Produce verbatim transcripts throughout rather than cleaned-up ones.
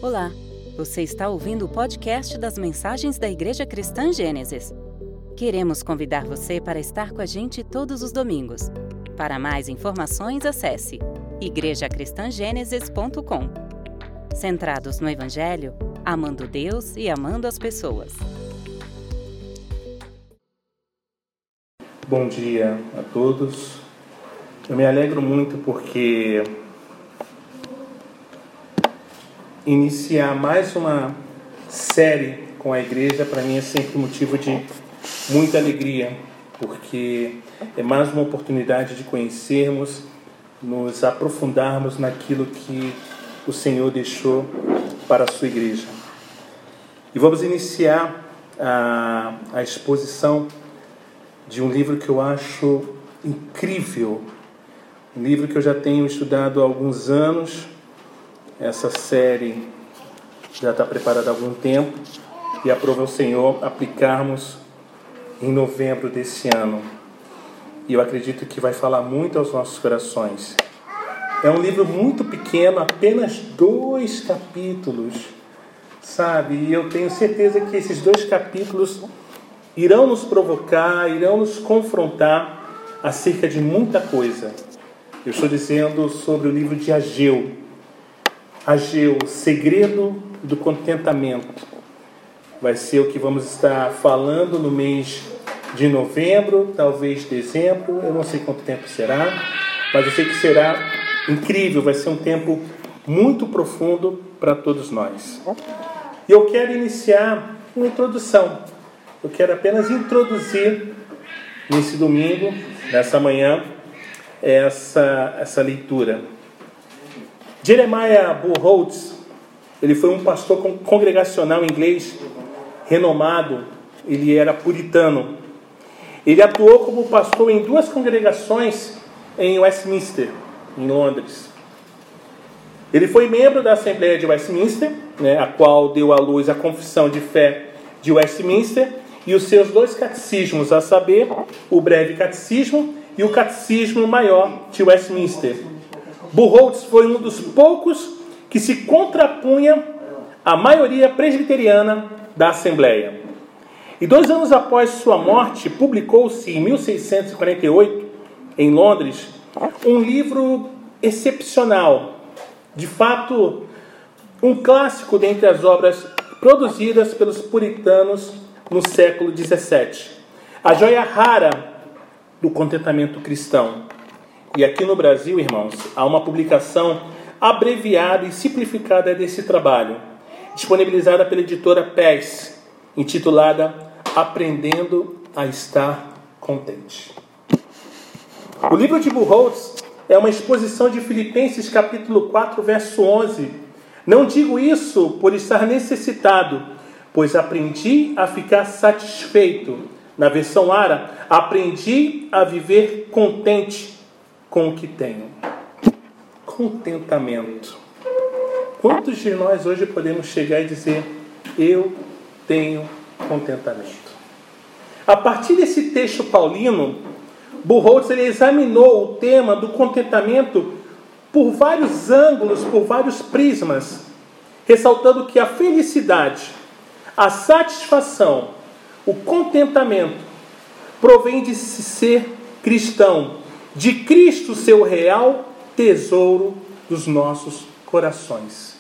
Olá, você está ouvindo o podcast das mensagens da Igreja Cristã Gênesis. Queremos convidar você para estar com a gente todos os domingos. Para mais informações, acesse igreja cristã gênesis ponto com. Centrados no Evangelho, amando Deus e amando as pessoas. Bom dia a todos. Eu me alegro muito porque iniciar mais uma série com a igreja para mim é sempre motivo de muita alegria, porque é mais uma oportunidade de conhecermos, nos aprofundarmos naquilo que o Senhor deixou para a sua igreja. E vamos iniciar a, a exposição de um livro que eu acho incrível, um livro que eu já tenho estudado há alguns anos. Essa série já está preparada há algum tempo e aprova o Senhor aplicarmos em novembro desse ano. E eu acredito que vai falar muito aos nossos corações. É um livro muito pequeno, apenas dois capítulos, sabe? E eu tenho certeza que esses dois capítulos irão nos provocar, irão nos confrontar acerca de muita coisa. Eu estou dizendo sobre o livro de Ageu. Ageu, o segredo do contentamento. Vai ser o que vamos estar falando no mês de novembro, talvez dezembro, eu não sei quanto tempo será, mas eu sei que será incrível, vai ser um tempo muito profundo para todos nós. E eu quero iniciar uma introdução. Eu quero apenas introduzir nesse domingo, nessa manhã, essa, essa leitura. Jeremiah Burroughs, ele foi um pastor congregacional inglês renomado, ele era puritano. Ele atuou como pastor em duas congregações em Westminster, em Londres. Ele foi membro da Assembleia de Westminster, né, a qual deu à luz a Confissão de Fé de Westminster e os seus dois catecismos, a saber, o Breve Catecismo e o Catecismo Maior de Westminster. Burroughs foi um dos poucos que se contrapunha à maioria presbiteriana da Assembleia. E dois anos após sua morte, publicou-se em mil seiscentos e quarenta e oito, em Londres, um livro excepcional, de fato, um clássico dentre as obras produzidas pelos puritanos no século dezessete. A joia rara do contentamento cristão. E aqui no Brasil, irmãos, há uma publicação abreviada e simplificada desse trabalho, disponibilizada pela editora P E S, intitulada Aprendendo a Estar Contente. O livro de Burroughs é uma exposição de Filipenses capítulo quatro, verso onze. Não digo isso por estar necessitado, pois aprendi a ficar satisfeito. Na versão Ara, aprendi a viver contente com o que tenho. Contentamento. Quantos de nós hoje podemos chegar e dizer, eu tenho contentamento? A partir desse texto paulino, Burroughs ele examinou o tema do contentamento por vários ângulos, por vários prismas, ressaltando que a felicidade, a satisfação, o contentamento provém de se ser cristão, de Cristo, seu real tesouro dos nossos corações.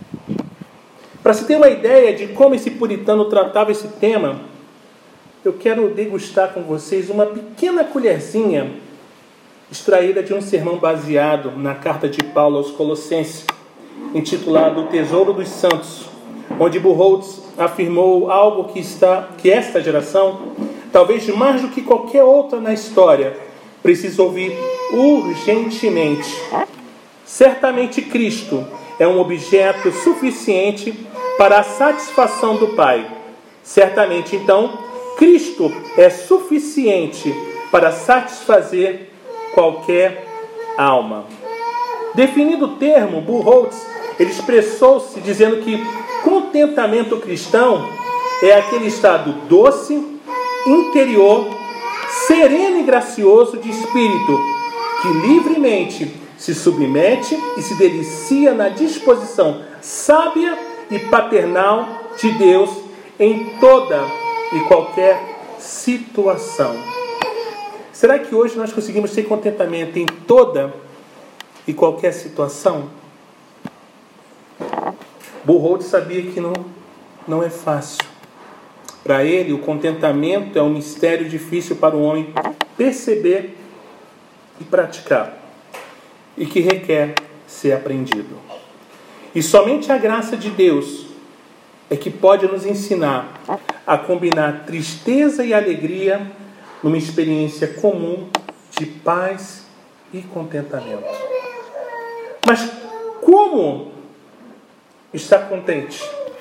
Para se ter uma ideia de como esse puritano tratava esse tema, eu quero degustar com vocês uma pequena colherzinha extraída de um sermão baseado na carta de Paulo aos Colossenses, intitulado O Tesouro dos Santos, onde Burroughs afirmou algo que, está, que esta geração, talvez mais do que qualquer outra na história, precisa ouvir urgentemente. Certamente Cristo é um objeto suficiente para a satisfação do Pai. Certamente, então, Cristo é suficiente para satisfazer qualquer alma. Definindo o termo, Burroughs ele expressou-se dizendo que contentamento cristão é aquele estado doce, interior, sereno e gracioso de espírito, que livremente se submete e se delicia na disposição sábia e paternal de Deus em toda e qualquer situação. Será que hoje nós conseguimos ter contentamento em toda e qualquer situação? Buchholz sabia que não, não é fácil. Para ele, o contentamento é um mistério difícil para o homem perceber e praticar, e que requer ser aprendido. E somente a graça de Deus é que pode nos ensinar a combinar tristeza e alegria numa experiência comum de paz e contentamento. Mas como estar contente?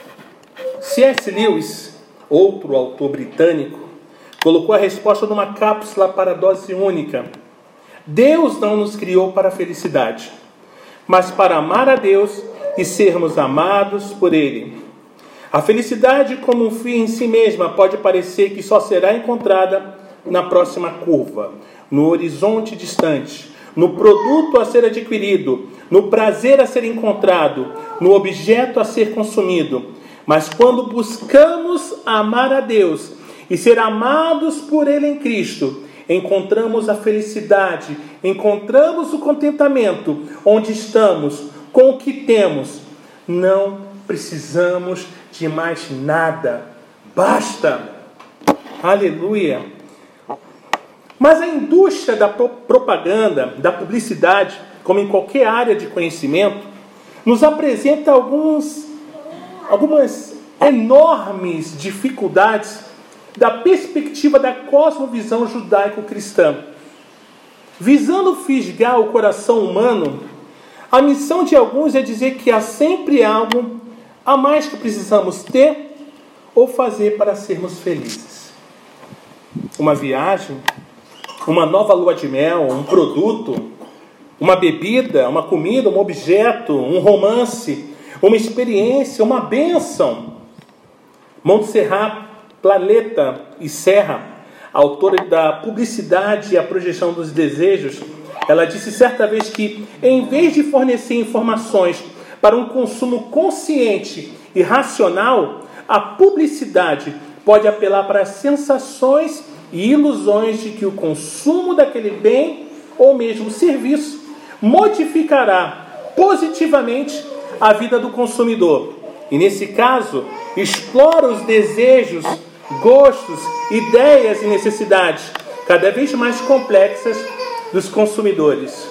C S Lewis, outro autor britânico, colocou a resposta numa cápsula para dose única. Deus não nos criou para a felicidade, mas para amar a Deus e sermos amados por Ele. A felicidade como um fim em si mesma pode parecer que só será encontrada na próxima curva, no horizonte distante, no produto a ser adquirido, no prazer a ser encontrado, no objeto a ser consumido. Mas quando buscamos amar a Deus e ser amados por Ele em Cristo, encontramos a felicidade, encontramos o contentamento onde estamos, com o que temos. Não precisamos de mais nada. Basta. Aleluia. Mas a indústria da propaganda, da publicidade, como em qualquer área de conhecimento, nos apresenta alguns, algumas enormes dificuldades da perspectiva da cosmovisão judaico-cristã. Visando fisgar o coração humano, a missão de alguns é dizer que há sempre algo a mais que precisamos ter ou fazer para sermos felizes. Uma viagem, uma nova lua de mel, um produto, uma bebida, uma comida, um objeto, um romance, uma experiência, uma bênção. Montserrat Planeta e Serra, autora da Publicidade e a Projeção dos Desejos, ela disse certa vez que, em vez de fornecer informações para um consumo consciente e racional, a publicidade pode apelar para as sensações e ilusões de que o consumo daquele bem ou mesmo serviço modificará positivamente a vida do consumidor. E nesse caso, explora os desejos, gostos, ideias e necessidades cada vez mais complexas dos consumidores.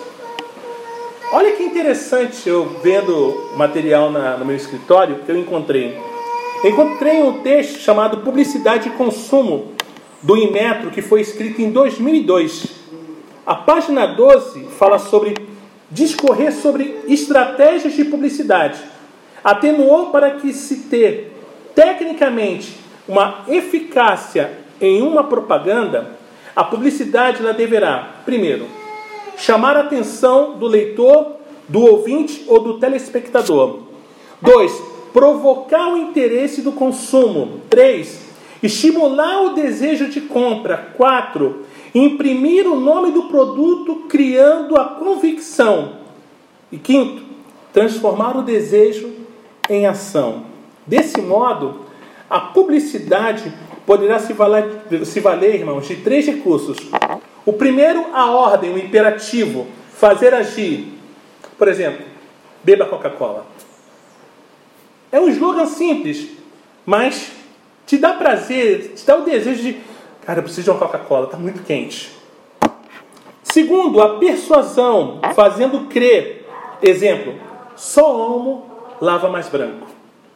Olha que interessante, eu vendo material na, no meu escritório, que eu encontrei. Encontrei um texto chamado Publicidade e Consumo, do Inmetro, que foi escrito em dois mil e dois. A página doze fala sobre discorrer sobre estratégias de publicidade. Atenuou para que se ter, tecnicamente, uma eficácia em uma propaganda, a publicidade ela deverá, primeiro, chamar a atenção do leitor, do ouvinte ou do telespectador. Dois, provocar o interesse do consumo. Três, estimular o desejo de compra. Quatro, imprimir o nome do produto criando a convicção. E quinto, transformar o desejo em ação. Desse modo, a publicidade poderá se valer, se valer, irmãos, de três recursos. O primeiro, a ordem, o imperativo, fazer agir. Por exemplo, beba Coca-Cola. É um slogan simples, mas te dá prazer, te dá o desejo de, cara, eu preciso de uma Coca-Cola, está muito quente. Segundo, a persuasão, fazendo crer. Exemplo, só homo lava mais branco.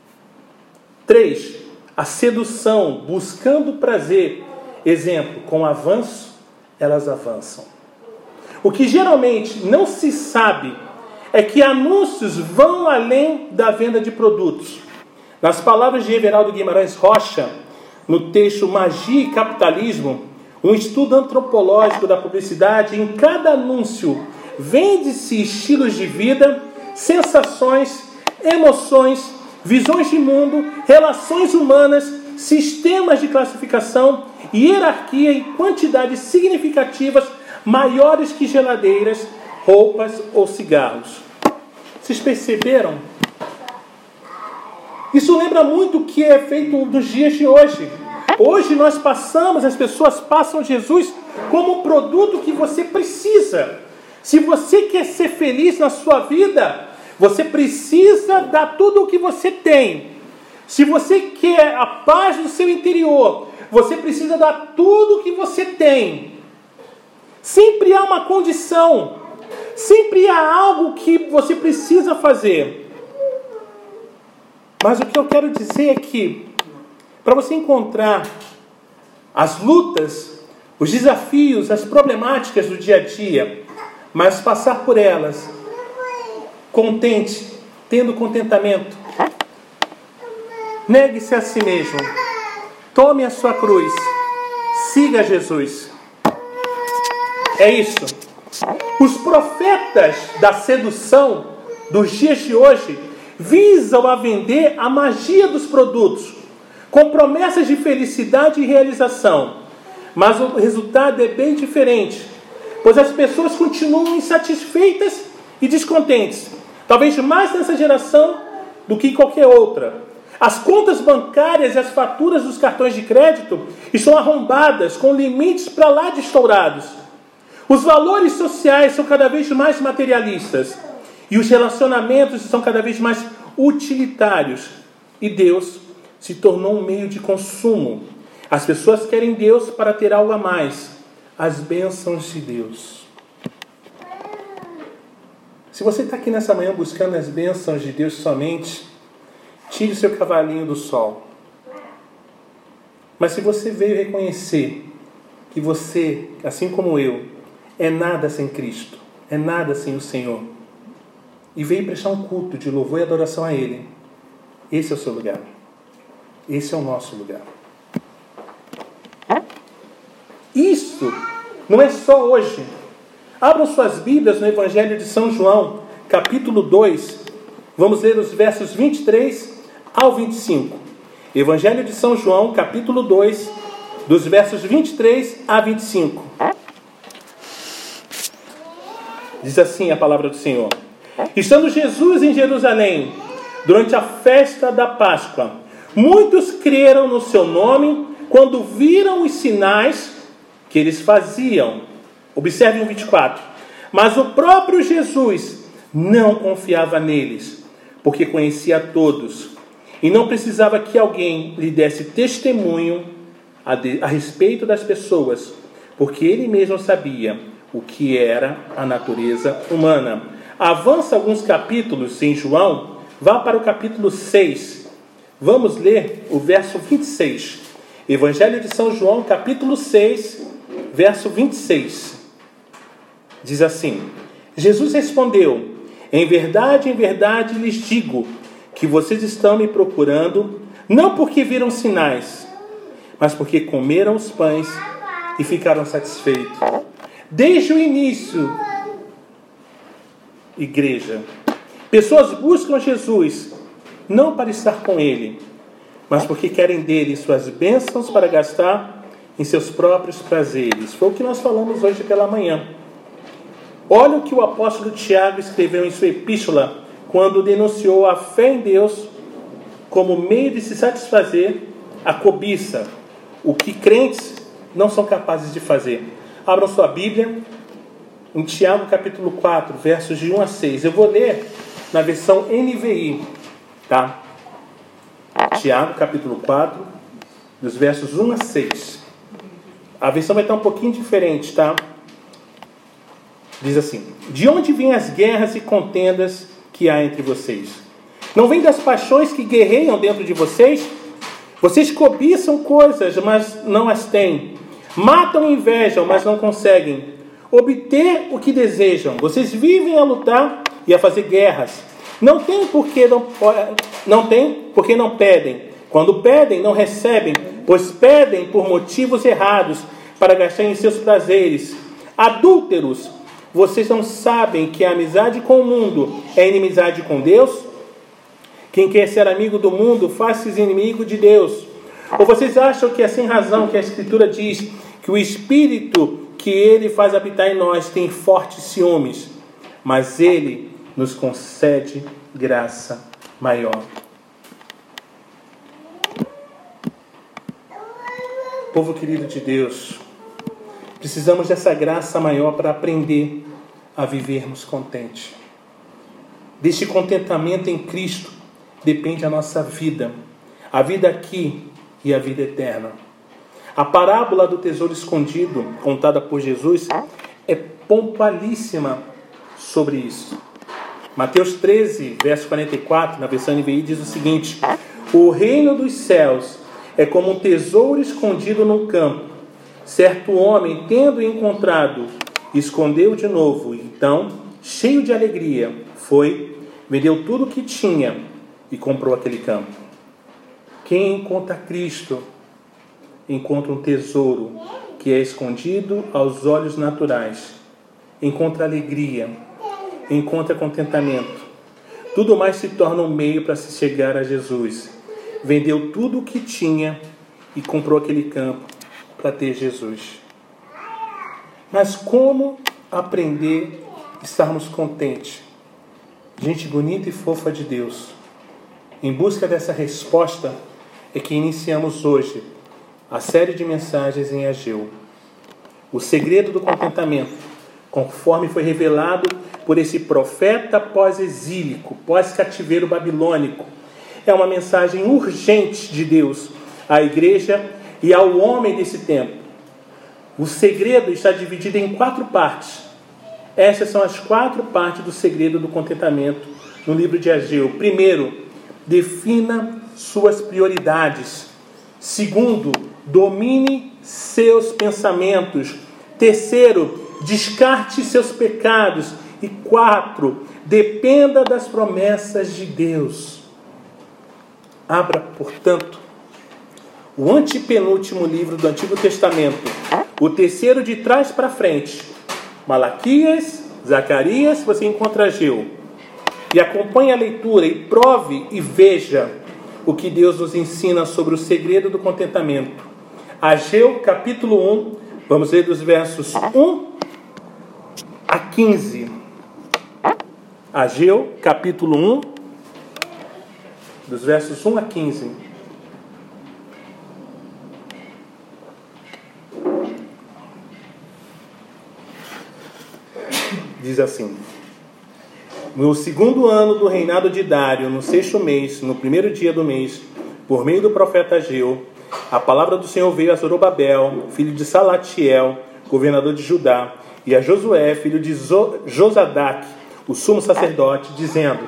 Três, a sedução, buscando prazer. Exemplo, com avanço, elas avançam. O que geralmente não se sabe é que anúncios vão além da venda de produtos. Nas palavras de Everaldo Guimarães Rocha, no texto Magia e Capitalismo, um estudo antropológico da publicidade, em cada anúncio vende-se estilos de vida, sensações, emoções, visões de mundo, relações humanas, sistemas de classificação, hierarquia em quantidades significativas maiores que geladeiras, roupas ou cigarros. Vocês perceberam? Isso lembra muito o que é feito nos dias de hoje. Hoje nós passamos, as pessoas passam Jesus como um produto que você precisa. Se você quer ser feliz na sua vida, você precisa dar tudo o que você tem. Se você quer a paz no seu interior, você precisa dar tudo o que você tem. Sempre há uma condição. Sempre há algo que você precisa fazer. Mas o que eu quero dizer é que, para você encontrar as lutas, os desafios, as problemáticas do dia a dia, mas passar por elas, contente, tendo contentamento, negue-se a si mesmo, tome a sua cruz, siga Jesus. É isso. Os profetas da sedução dos dias de hoje visam a vender a magia dos produtos, com promessas de felicidade e realização. Mas o resultado é bem diferente, pois as pessoas continuam insatisfeitas e descontentes, talvez mais nessa geração do que qualquer outra. As contas bancárias e as faturas dos cartões de crédito estão arrombadas, com limites para lá de estourados. Os valores sociais são cada vez mais materialistas e os relacionamentos são cada vez mais utilitários. E Deus se tornou um meio de consumo. As pessoas querem Deus para ter algo a mais. As bênçãos de Deus. Se você está aqui nessa manhã buscando as bênçãos de Deus somente, tire o seu cavalinho do sol. Mas se você veio reconhecer que você, assim como eu, é nada sem Cristo, é nada sem o Senhor, e veio prestar um culto de louvor e adoração a Ele, esse é o seu lugar. Esse é o nosso lugar. Isso não é só hoje. Abram suas Bíblias no Evangelho de São João, capítulo dois. Vamos ler os versos vinte e três ao vinte e cinco. Evangelho de São João, capítulo dois, dos versos vinte e três a vinte e cinco. Diz assim a palavra do Senhor. Estando Jesus em Jerusalém, durante a festa da Páscoa, muitos creram no seu nome quando viram os sinais que eles faziam. Observem o vinte e quatro. Mas o próprio Jesus não confiava neles, porque conhecia a todos, e não precisava que alguém lhe desse testemunho a, de, a respeito das pessoas, porque ele mesmo sabia o que era a natureza humana. Avança alguns capítulos em João, vá para o capítulo seis. Vamos ler o verso vinte e seis. Evangelho de São João, capítulo seis, verso vinte e seis. Diz assim: Jesus respondeu: em verdade, em verdade lhes digo que vocês estão me procurando, não porque viram sinais, mas porque comeram os pães e ficaram satisfeitos. Desde o início, igreja, pessoas buscam Jesus, não para estar com Ele, mas porque querem dele suas bênçãos para gastar em seus próprios prazeres. Foi o que nós falamos hoje pela manhã. Olha o que o apóstolo Tiago escreveu em sua epístola, quando denunciou a fé em Deus como meio de se satisfazer a cobiça, o que crentes não são capazes de fazer. Abram sua Bíblia em Tiago capítulo quatro, versos de um a seis. Eu vou ler na versão N V I, tá? Tiago capítulo quatro, dos versos um a seis. A versão vai estar um pouquinho diferente, tá? Diz assim: de onde vêm as guerras e contendas que há entre vocês? Não vem das paixões que guerreiam dentro de vocês? Vocês cobiçam coisas, mas não as têm. Matam e invejam, mas não conseguem obter o que desejam. Vocês vivem a lutar e a fazer guerras. Não tem porque não, não tem porque não pedem. Quando pedem, não recebem, pois pedem por motivos errados, para gastar em seus prazeres. Adúlteros, vocês não sabem que a amizade com o mundo é inimizade com Deus? Quem quer ser amigo do mundo, faz-se inimigo de Deus. Ou vocês acham que é sem razão que a Escritura diz que o Espírito que Ele faz habitar em nós tem fortes ciúmes, mas Ele nos concede graça maior? Povo querido de Deus, precisamos dessa graça maior para aprender a vivermos contente. Deste contentamento em Cristo depende a nossa vida, a vida aqui e a vida eterna. A parábola do tesouro escondido, contada por Jesus, é pontualíssima sobre isso. Mateus treze, verso quarenta e quatro, na versão N V I, diz o seguinte: o reino dos céus é como um tesouro escondido num campo. Certo homem, tendo encontrado, escondeu de novo. Então, cheio de alegria, foi, vendeu tudo o que tinha e comprou aquele campo. Quem encontra Cristo, encontra um tesouro que é escondido aos olhos naturais. Encontra alegria, encontra contentamento. Tudo mais se torna um meio para se chegar a Jesus. Vendeu tudo o que tinha e comprou aquele campo para ter Jesus. Mas como aprender a estarmos contentes? Gente bonita e fofa de Deus. Em busca dessa resposta é que iniciamos hoje a série de mensagens em Ageu. O segredo do contentamento, conforme foi revelado por esse profeta pós-exílico, pós-cativeiro babilônico, é uma mensagem urgente de Deus à igreja e ao homem desse tempo. O segredo está dividido em quatro partes. Essas são as quatro partes do segredo do contentamento no livro de Ageu. Primeiro, defina suas prioridades. Segundo, domine seus pensamentos. Terceiro, descarte seus pecados. E quatro, dependa das promessas de Deus. Abra, portanto, o antepenúltimo livro do Antigo Testamento, o terceiro de trás para frente, Malaquias, Zacarias, você encontra Ageu. E acompanhe a leitura e prove e veja o que Deus nos ensina sobre o segredo do contentamento. Ageu, capítulo um, vamos ler dos versos um a quinze. Ageu, capítulo um, dos versos um a quinze. Diz assim: no segundo ano do reinado de Dário, no sexto mês, no primeiro dia do mês, por meio do profeta Ageu, a palavra do Senhor veio a Zorobabel, filho de Salatiel, governador de Judá, e a Josué, filho de Josadac, o sumo sacerdote, dizendo: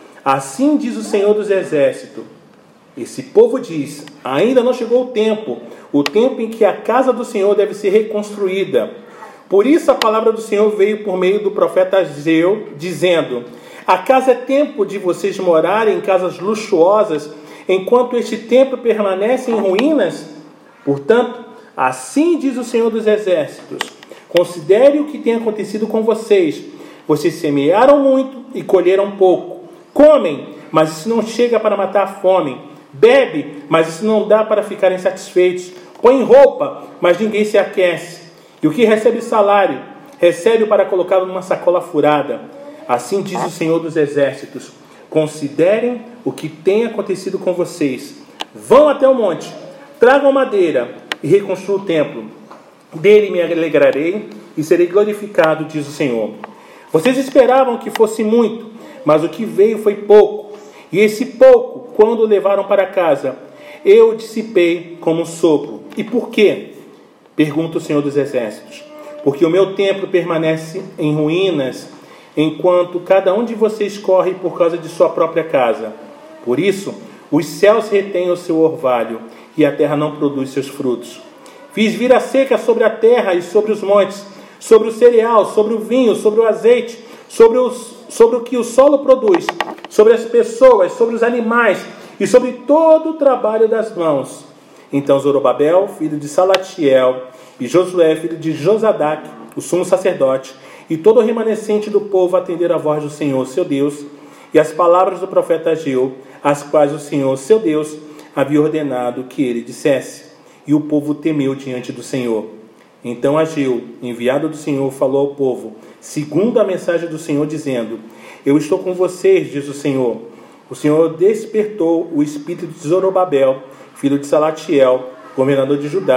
assim diz o Senhor dos Exércitos, esse povo diz, ainda não chegou o tempo, o tempo em que a casa do Senhor deve ser reconstruída. Por isso a palavra do Senhor veio por meio do profeta Ageu, dizendo: acaso é tempo de vocês morarem em casas luxuosas, enquanto este templo permanece em ruínas? Portanto, assim diz o Senhor dos Exércitos: considere o que tem acontecido com vocês. Vocês semearam muito e colheram pouco. Comem, mas isso não chega para matar a fome. Bebe, mas isso não dá para ficarem satisfeitos. Põe roupa, mas ninguém se aquece. E o que recebe salário, recebe para colocá-lo numa sacola furada. Assim diz o Senhor dos Exércitos: considerem o que tem acontecido com vocês. Vão até o monte, tragam madeira e reconstruam o templo. Dele me alegrarei e serei glorificado, diz o Senhor. Vocês esperavam que fosse muito, mas o que veio foi pouco. E esse pouco, quando o levaram para casa, eu o dissipei como um sopro. E por quê? Pergunta o Senhor dos Exércitos. Porque o meu templo permanece em ruínas, enquanto cada um de vocês corre por causa de sua própria casa. Por isso, os céus retêm o seu orvalho, e a terra não produz seus frutos. Fiz vir a seca sobre a terra e sobre os montes, sobre o cereal, sobre o vinho, sobre o azeite, sobre, os, sobre o que o solo produz, sobre as pessoas, sobre os animais e sobre todo o trabalho das mãos. Então Zorobabel, filho de Salatiel, e Josué, filho de Josadac, o sumo sacerdote, e todo o remanescente do povo atenderam a voz do Senhor, seu Deus, e as palavras do profeta Ageu, as quais o Senhor, seu Deus, havia ordenado que ele dissesse. E o povo temeu diante do Senhor. Então Ageu, enviado do Senhor, falou ao povo, segundo a mensagem do Senhor, dizendo: eu estou com vocês, diz o Senhor. O Senhor despertou o espírito de Zorobabel, filho de Salatiel, governador de Judá,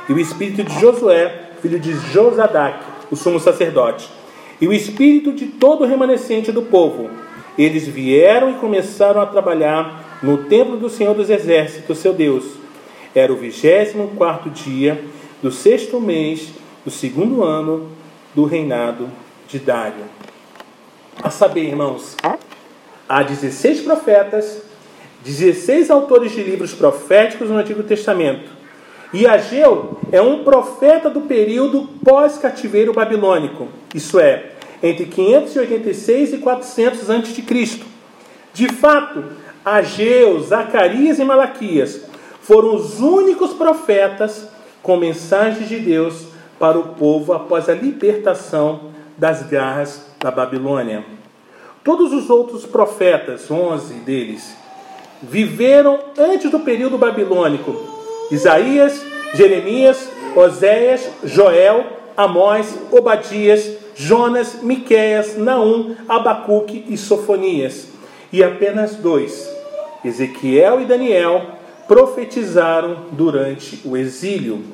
e o espírito de Josué, filho de Josadac, o sumo sacerdote, e o espírito de todo o remanescente do povo. Eles vieram e começaram a trabalhar no templo do Senhor dos Exércitos, seu Deus. Era o vigésimo quarto dia do sexto mês do segundo ano do reinado de Dário. A saber, irmãos, há dezesseis profetas, dezesseis autores de livros proféticos no Antigo Testamento. E Ageu é um profeta do período pós-cativeiro babilônico, isso é, entre quinhentos e oitenta e seis e quatrocentos antes de Cristo. De fato, Ageu, Zacarias e Malaquias foram os únicos profetas com mensagens de Deus para o povo após a libertação das garras da Babilônia. Todos os outros profetas, onze deles, viveram antes do período babilônico: Isaías, Jeremias, Oséias, Joel, Amós, Obadias, Jonas, Miqueias, Naum, Abacuque e Sofonias. E apenas dois, Ezequiel e Daniel, profetizaram durante o exílio.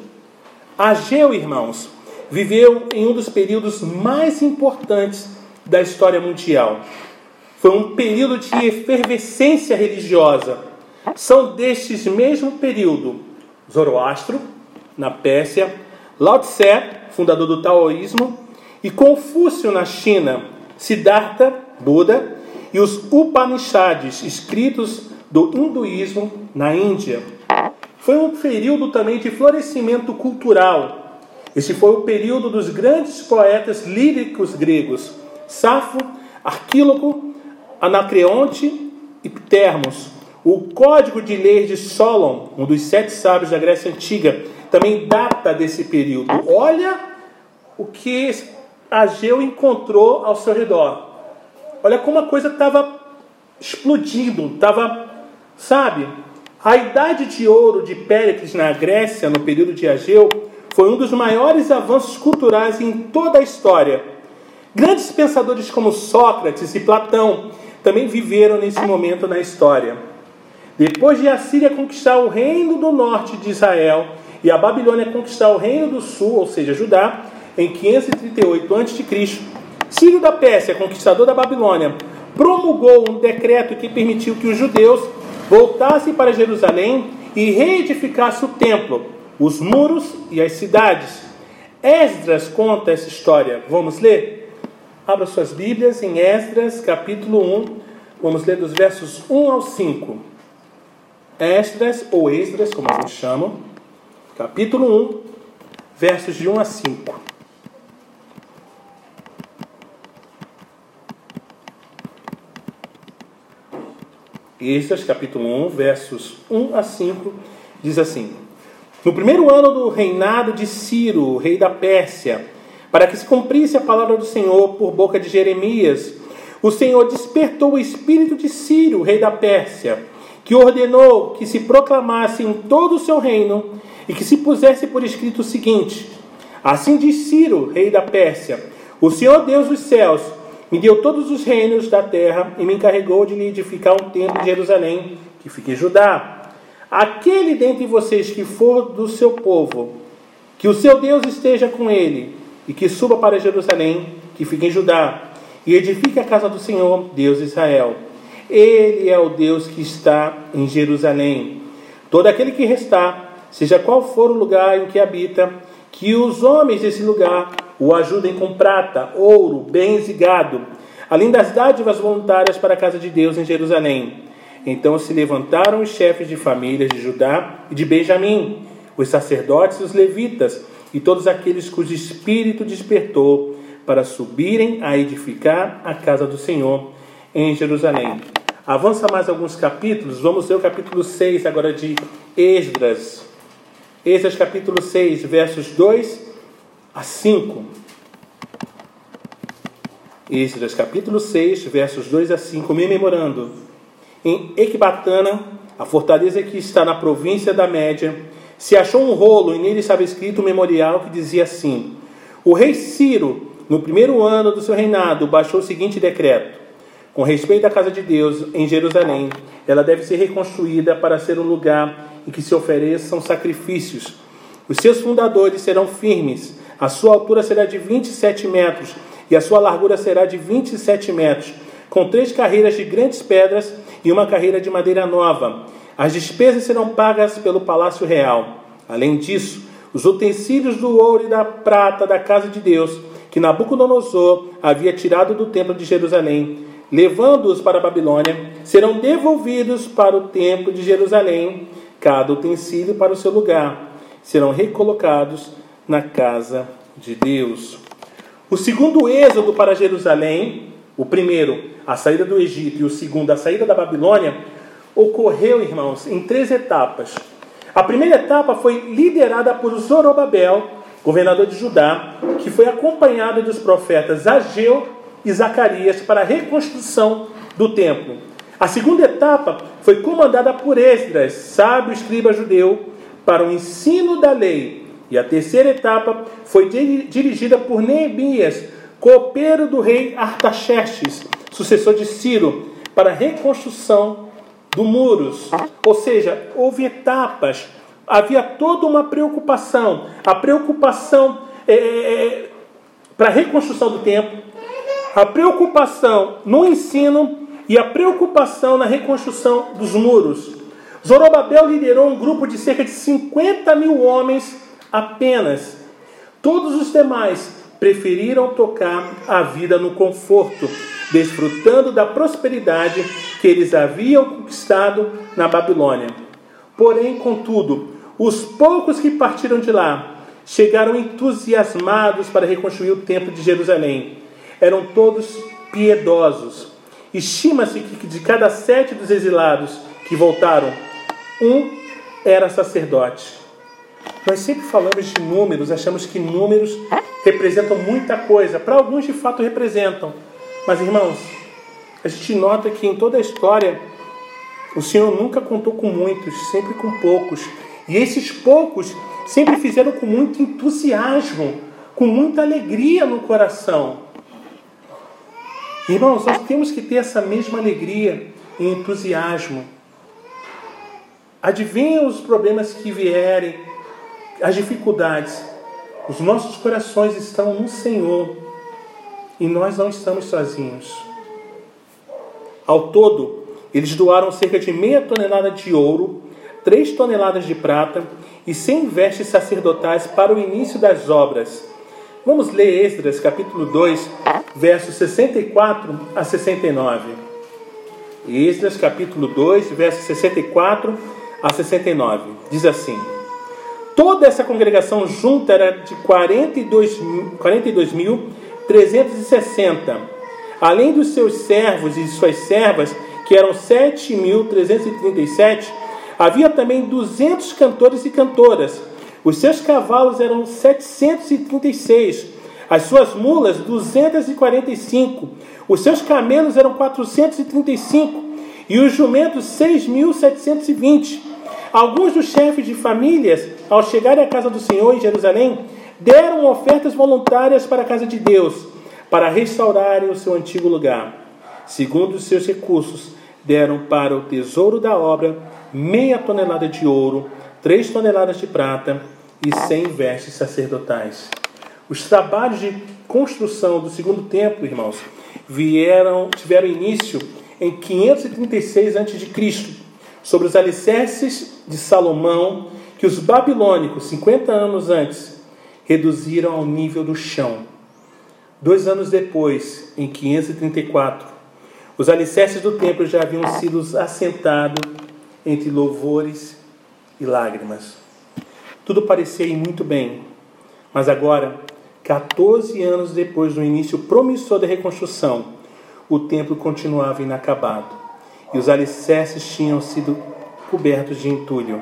Ageu, irmãos, viveu em um dos períodos mais importantes da história mundial. Foi um período de efervescência religiosa. São destes mesmo período Zoroastro, na Pérsia, Lao Tse, fundador do taoísmo, e Confúcio na China, Siddhartha, Buda, e os Upanishads, escritos do hinduísmo na Índia. Foi um período também de florescimento cultural. Este foi o período dos grandes poetas líricos gregos, Safo, Arquíloco, Anacreonte e Termos. O Código de Leis de Solon, um dos sete sábios da Grécia Antiga, também data desse período. Olha o que Ageu encontrou ao seu redor. Olha como a coisa estava explodindo, estava, sabe? A idade de ouro de Péricles na Grécia, no período de Ageu, foi um dos maiores avanços culturais em toda a história. Grandes pensadores como Sócrates e Platão também viveram nesse momento na história. Depois de a Síria conquistar o reino do norte de Israel e a Babilônia conquistar o reino do sul, ou seja, Judá, em quinhentos e trinta e oito antes de Cristo, Ciro da Pérsia, conquistador da Babilônia, promulgou um decreto que permitiu que os judeus voltassem para Jerusalém e reedificassem o templo, os muros e as cidades. Esdras conta essa história. Vamos ler? Abra suas Bíblias em Esdras, capítulo um. Vamos ler dos versos um ao cinco. Esdras, ou Esdras, como alguns chamam, capítulo um, versos de um a cinco. Esdras, capítulo um, versos um a cinco, diz assim: No primeiro ano do reinado de Ciro, rei da Pérsia, para que se cumprisse a palavra do Senhor por boca de Jeremias, o Senhor despertou o espírito de Ciro, rei da Pérsia, que ordenou que se proclamasse em todo o seu reino e que se pusesse por escrito o seguinte: Assim diz Ciro, rei da Pérsia: O Senhor Deus dos céus me deu todos os reinos da terra e me encarregou de lhe edificar um templo em Jerusalém, que fique em Judá. Aquele dentre vocês que for do seu povo, que o seu Deus esteja com ele, e que suba para Jerusalém, que fique em Judá, e edifique a casa do Senhor, Deus de Israel. Ele é o Deus que está em Jerusalém. Todo aquele que restar, seja qual for o lugar em que habita, que os homens desse lugar o ajudem com prata, ouro, bens e gado, além das dádivas voluntárias para a casa de Deus em Jerusalém. Então se levantaram os chefes de famílias de Judá e de Benjamim, os sacerdotes e os levitas, e todos aqueles cujo espírito despertou para subirem a edificar a casa do Senhor em Jerusalém. Avança mais alguns capítulos, vamos ler o capítulo seis agora de Esdras. Esdras capítulo seis, versos dois a cinco. Esdras capítulo seis, versos dois a cinco, memorando. Em Ecbatana, a fortaleza que está na província da Média, se achou um rolo e nele estava escrito um memorial que dizia assim: O rei Ciro, no primeiro ano do seu reinado, baixou o seguinte decreto: com respeito à casa de Deus em Jerusalém, ela deve ser reconstruída para ser um lugar em que se ofereçam sacrifícios. Os seus fundadores serão firmes. A sua altura será de vinte e sete metros e a sua largura será de vinte e sete metros, com três carreiras de grandes pedras e uma carreira de madeira nova. As despesas serão pagas pelo palácio real. Além disso, os utensílios do ouro e da prata da casa de Deus, que Nabucodonosor havia tirado do templo de Jerusalém, levando-os para a Babilônia, serão devolvidos para o templo de Jerusalém, cada utensílio para o seu lugar. Serão recolocados na casa de Deus. O segundo êxodo para Jerusalém, o primeiro, a saída do Egito, e o segundo, a saída da Babilônia, ocorreu, irmãos, em três etapas. A primeira etapa foi liderada por Zorobabel, governador de Judá, que foi acompanhado dos profetas Ageu e Zacarias para a reconstrução do templo. A segunda etapa foi comandada por Esdras, sábio escriba judeu, para o ensino da lei. E a terceira etapa foi dirigida por Neemias, copeiro do rei Artaxerxes, sucessor de Ciro, para a reconstrução dos muros. Ou seja, houve etapas, havia toda uma preocupação, a preocupação é, é, para a reconstrução do templo, a preocupação no ensino e a preocupação na reconstrução dos muros. Zorobabel liderou um grupo de cerca de cinquenta mil homens apenas. Todos os demais preferiram tocar a vida no conforto, desfrutando da prosperidade que eles haviam conquistado na Babilônia. Porém, contudo, os poucos que partiram de lá chegaram entusiasmados para reconstruir o templo de Jerusalém. Eram todos piedosos. Estima-se que de cada sete dos exilados que voltaram, um era sacerdote. Nós sempre falamos de números, achamos que números representam muita coisa. Para alguns, de fato, representam. Mas, irmãos, a gente nota que em toda a história, o Senhor nunca contou com muitos, sempre com poucos. E esses poucos sempre fizeram com muito entusiasmo, com muita alegria no coração. Irmãos, nós temos que ter essa mesma alegria e entusiasmo. Adivinhem os problemas que vierem, as dificuldades. Os nossos corações estão no Senhor e nós não estamos sozinhos. Ao todo, eles doaram cerca de meia tonelada de ouro, três toneladas de prata e cem vestes sacerdotais para o início das obras. Vamos ler Esdras, capítulo dois, versos sessenta e quatro a sessenta e nove. Esdras, capítulo dois, versos sessenta e quatro a sessenta e nove. Diz assim: toda essa congregação junta era de quarenta e dois mil trezentos e sessenta, além dos seus servos e suas servas, que eram sete mil trezentos e trinta e sete, havia também duzentos cantores e cantoras. Os seus cavalos eram setecentos e trinta e seis, as suas mulas duzentos e quarenta e cinco, os seus camelos eram quatrocentos e trinta e cinco e os jumentos seis mil setecentos e vinte. Alguns dos chefes de famílias, ao chegarem à casa do Senhor em Jerusalém, deram ofertas voluntárias para a casa de Deus, para restaurarem o seu antigo lugar. Segundo os seus recursos, deram para o tesouro da obra meia tonelada de ouro, três toneladas de prata e cem vestes sacerdotais. Os trabalhos de construção do segundo templo, irmãos, vieram, tiveram início em quinhentos e trinta e seis antes de Cristo, sobre os alicerces de Salomão, que os babilônicos, cinquenta anos antes, reduziram ao nível do chão. Dois anos depois, em quinhentos e trinta e quatro, os alicerces do templo já haviam sido assentados entre louvores e lágrimas. Tudo parecia ir muito bem, mas agora, quatorze anos depois do início promissor da reconstrução, o templo continuava inacabado e os alicerces tinham sido cobertos de entulho.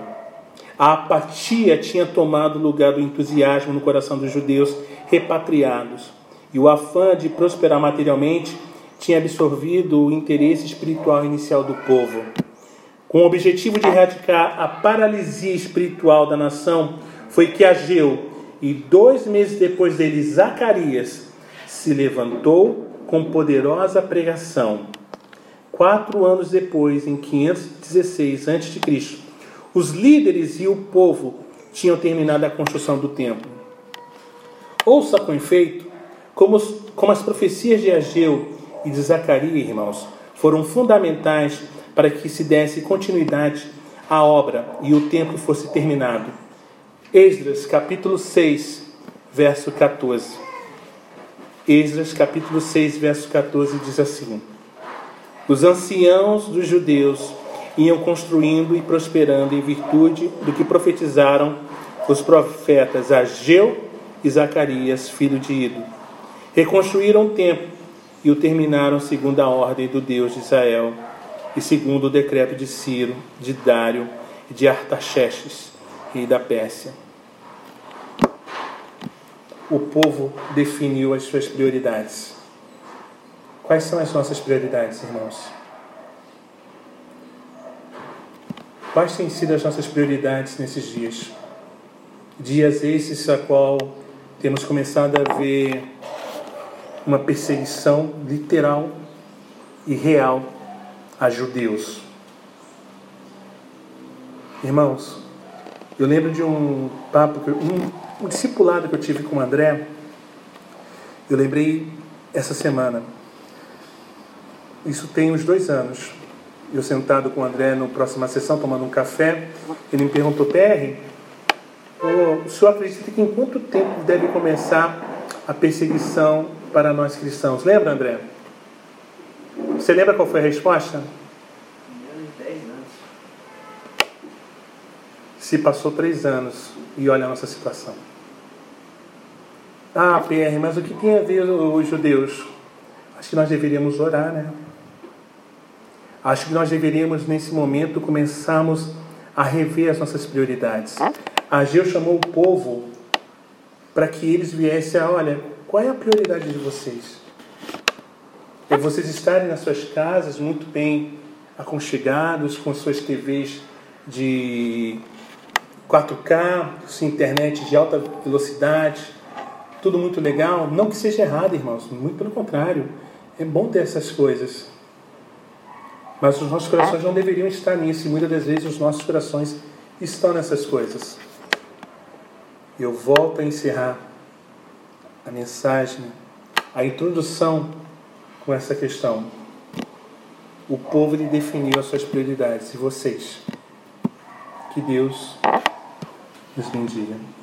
A apatia tinha tomado lugar do entusiasmo no coração dos judeus repatriados, e o afã de prosperar materialmente tinha absorvido o interesse espiritual inicial do povo. Com o objetivo de erradicar a paralisia espiritual da nação, foi que Ageu, e dois meses depois dele, Zacarias, se levantou com poderosa pregação. Quatro anos depois, em quinhentos e dezesseis antes de Cristo, os líderes e o povo tinham terminado a construção do templo. Ouça com efeito como, os, como as profecias de Ageu e de Zacarias, irmãos, foram fundamentais para que se desse continuidade à obra e o templo fosse terminado. Esdras, capítulo seis, verso catorze. Esdras, capítulo seis, verso catorze, diz assim: os anciãos dos judeus iam construindo e prosperando em virtude do que profetizaram os profetas Ageu e Zacarias, filho de Ido. Reconstruíram o templo e o terminaram segundo a ordem do Deus de Israel e segundo o decreto de Ciro, de Dário e de Artaxerxes, rei da Pérsia. O povo definiu as suas prioridades. Quais são as nossas prioridades, irmãos? Quais têm sido as nossas prioridades nesses dias? Dias esses a qual temos começado a ver uma perseguição literal e real a judeus. Irmãos, eu lembro de um papo, que eu, um, um discipulado que eu tive com o André. Eu lembrei essa semana. Isso tem uns dois anos. Eu sentado com o André na próxima sessão, tomando um café, ele me perguntou: P R, o senhor acredita que em quanto tempo deve começar a perseguição para nós cristãos? Lembra, André? Você lembra qual foi a resposta? Menos de dez anos. Se passou três anos e olha a nossa situação. Ah, P R, mas o que tem a ver os judeus? Acho que nós deveríamos orar, né? Acho que nós deveríamos, nesse momento, começarmos a rever as nossas prioridades. Ageu chamou o povo para que eles viessem a, olha, qual é a prioridade de vocês? É vocês estarem nas suas casas muito bem aconchegados, com suas T Vs de quatro K, sua internet de alta velocidade, tudo muito legal. Não que seja errado, irmãos, muito pelo contrário. É bom ter essas coisas. Mas os nossos corações não deveriam estar nisso, e muitas das vezes os nossos corações estão nessas coisas. Eu volto a encerrar a mensagem, a introdução com essa questão. O povo lhe definiu as suas prioridades, e vocês? Que Deus nos bendiga.